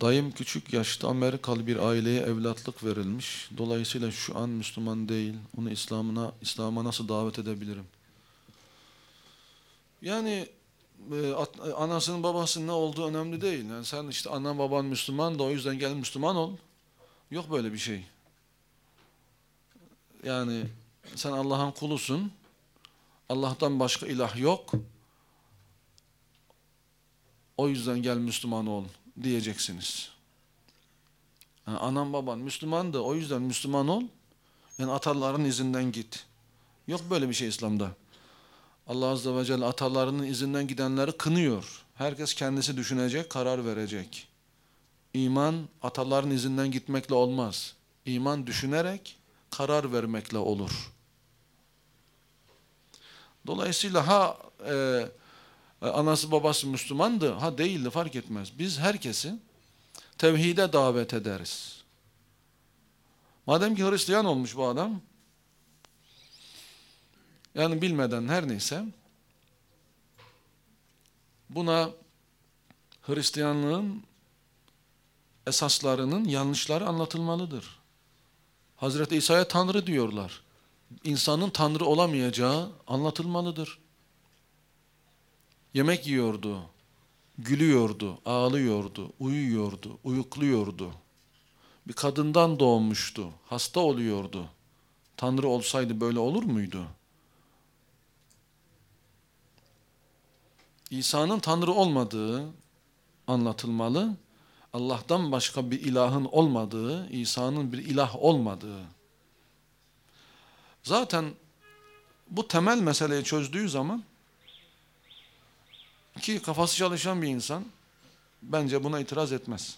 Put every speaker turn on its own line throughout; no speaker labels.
Dayım küçük yaşta Amerikalı bir aileye evlatlık verilmiş. Dolayısıyla şu an Müslüman değil. Onu İslam'a nasıl davet edebilirim? Yani anasının babasının ne olduğu önemli değil. Yani sen işte anan baban Müslüman da o yüzden gel Müslüman ol. Yok böyle bir şey. Yani sen Allah'ın kulusun. Allah'tan başka ilah yok. O yüzden gel Müslüman ol diyeceksiniz. Yani anan baban Müslüman da o yüzden Müslüman ol. Yani ataların izinden git. Yok böyle bir şey İslam'da. Allah Azze ve Celle atalarının izinden gidenleri kınıyor. Herkes kendisi düşünecek, karar verecek. İman ataların izinden gitmekle olmaz. İman düşünerek, karar vermekle olur. Dolayısıyla anası babası Müslümandı, ha değildi fark etmez. Biz herkesi tevhide davet ederiz. Madem ki Hristiyan olmuş bu adam, yani bilmeden her neyse, buna Hristiyanlığın esaslarının yanlışları anlatılmalıdır. Hazreti İsa'ya Tanrı diyorlar. İnsanın Tanrı olamayacağı anlatılmalıdır. Yemek yiyordu, gülüyordu, ağlıyordu, uyuyordu, uyukluyordu. Bir kadından doğmuştu, hasta oluyordu. Tanrı olsaydı böyle olur muydu? İsa'nın Tanrı olmadığı anlatılmalı. Allah'tan başka bir ilahın olmadığı, İsa'nın bir ilah olmadığı. Zaten bu temel meseleyi çözdüğü zaman, ki kafası çalışan bir insan bence buna itiraz etmez.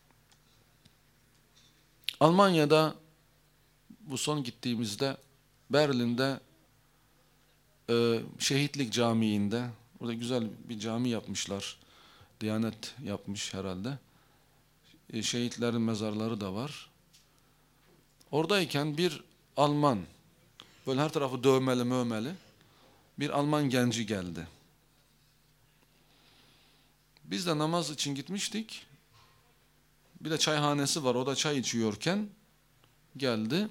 Almanya'da bu son gittiğimizde Berlin'de Şehitlik Camii'nde, orada güzel bir cami yapmışlar. Diyanet yapmış herhalde. Şehitlerin mezarları da var. Oradayken bir Alman, böyle her tarafı dövmeli mövmeli bir Alman genci geldi. Biz de namaz için gitmiştik. Bir de çayhanesi var. O da çay içiyorken geldi.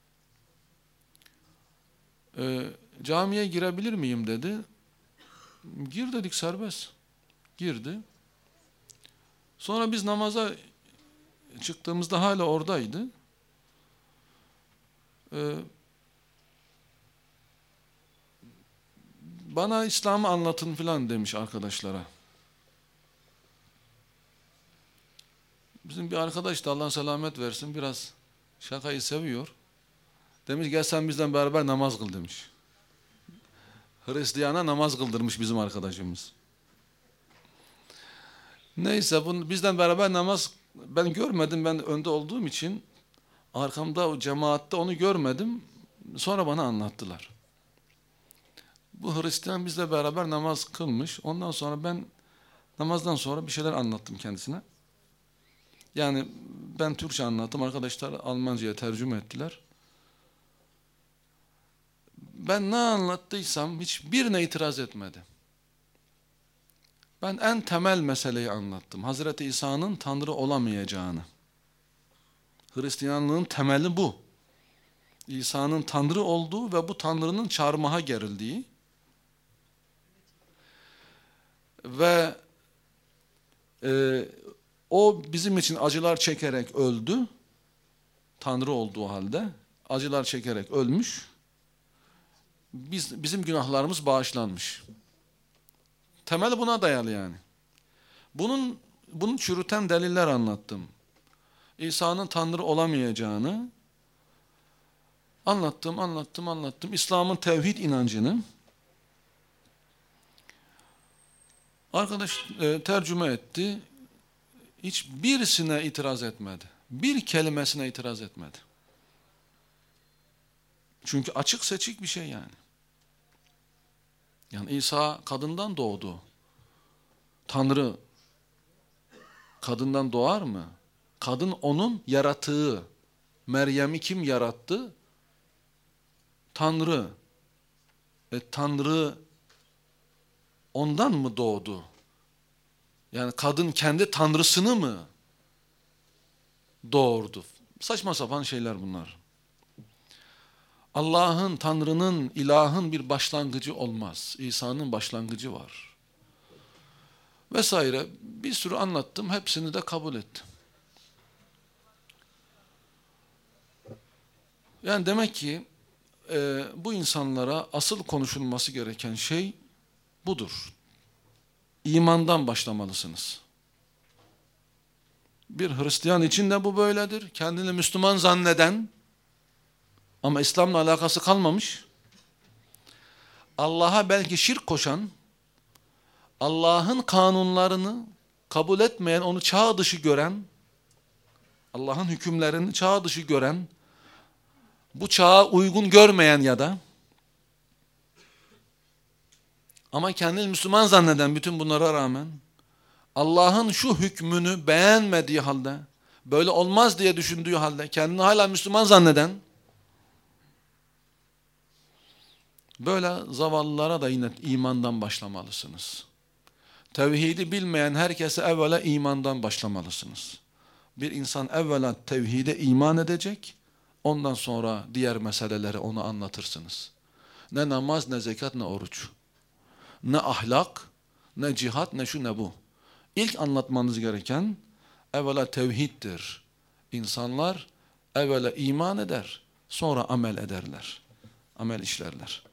Camiye girebilir miyim dedi. Gir dedik, serbest. Girdi. Sonra biz namaza çıktığımızda hala oradaydı. Bana İslam'ı anlatın filan demiş arkadaşlara. Bizim bir arkadaş da Allah selamet versin, biraz şakayı seviyor. Demiş gel sen bizden beraber namaz kıl demiş. Hristiyana namaz kıldırmış bizim arkadaşımız. Neyse bizden beraber namaz, ben görmedim, ben önde olduğum için arkamda o cemaatte onu görmedim. Sonra bana anlattılar. Bu Hristiyan bizle beraber namaz kılmış. Ondan sonra ben namazdan sonra bir şeyler anlattım kendisine. Yani ben Türkçe anlattım. Arkadaşlar Almanca'ya tercüme ettiler. Ben ne anlattıysam hiçbirine itiraz etmedi. Ben en temel meseleyi anlattım. Hazreti İsa'nın Tanrı olamayacağını. Hristiyanlığın temeli bu. İsa'nın Tanrı olduğu ve bu Tanrı'nın çarmıha gerildiği ve o bizim için acılar çekerek öldü. Tanrı olduğu halde acılar çekerek ölmüş. Bizim günahlarımız bağışlanmış. Temel buna dayalı yani. Bunu çürüten deliller anlattım. İsa'nın Tanrı olamayacağını anlattım. İslam'ın tevhid inancını. Arkadaş tercüme etti. Hiçbirisine itiraz etmedi. Bir kelimesine itiraz etmedi. Çünkü açık seçik bir şey yani. Yani İsa kadından doğdu. Tanrı kadından doğar mı? Kadın onun yaratığı. Meryem'i kim yarattı? Tanrı. Tanrı ondan mı doğdu? Yani kadın kendi tanrısını mı doğurdu. Saçma sapan şeyler bunlar. Allah'ın, Tanrı'nın, ilahın bir başlangıcı olmaz. İsa'nın başlangıcı var. Vesaire. Bir sürü anlattım. Hepsini de kabul ettim. Yani demek ki bu insanlara asıl konuşulması gereken şey budur. İmandan başlamalısınız. Bir Hristiyan için de bu böyledir. Kendini Müslüman zanneden ama İslam'la alakası kalmamış, Allah'a belki şirk koşan, Allah'ın kanunlarını kabul etmeyen, onu çağ dışı gören, Allah'ın hükümlerini çağ dışı gören, bu çağa uygun görmeyen ya da ama kendini Müslüman zanneden bütün bunlara rağmen Allah'ın şu hükmünü beğenmediği halde, böyle olmaz diye düşündüğü halde kendini hala Müslüman zanneden böyle zavallılara da yine imandan başlamalısınız. Tevhidi bilmeyen herkese evvela imandan başlamalısınız. Bir insan evvela tevhide iman edecek, ondan sonra diğer meseleleri ona anlatırsınız. Ne namaz, ne zekat, ne oruç. Ne ahlak, ne cihat, ne şu ne bu. İlk anlatmanız gereken evvela tevhiddir. İnsanlar evvela iman eder, sonra amel ederler. Amel işlerler.